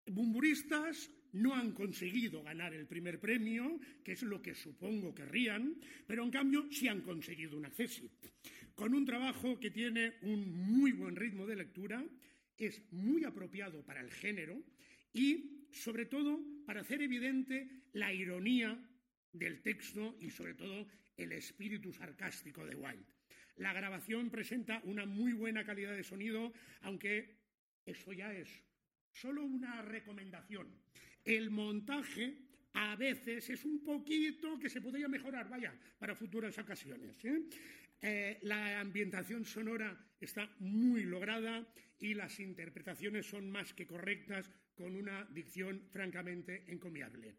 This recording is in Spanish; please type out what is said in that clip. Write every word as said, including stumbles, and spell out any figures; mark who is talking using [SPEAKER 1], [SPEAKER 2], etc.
[SPEAKER 1] Bumburistas no han conseguido ganar el primer premio, que es lo que supongo querrían, pero en cambio sí han conseguido un accésit, con un trabajo que tiene un muy buen ritmo de lectura, es muy apropiado para el género y, sobre todo, para hacer evidente la ironía del texto y, sobre todo, el espíritu sarcástico de Wilde. La grabación presenta una muy buena calidad de sonido, aunque eso ya es solo una recomendación. El montaje a veces es un poquito que se podría mejorar, vaya, para futuras ocasiones, ¿eh? Eh, la ambientación sonora está muy lograda y las interpretaciones son más que correctas, con una dicción francamente encomiable.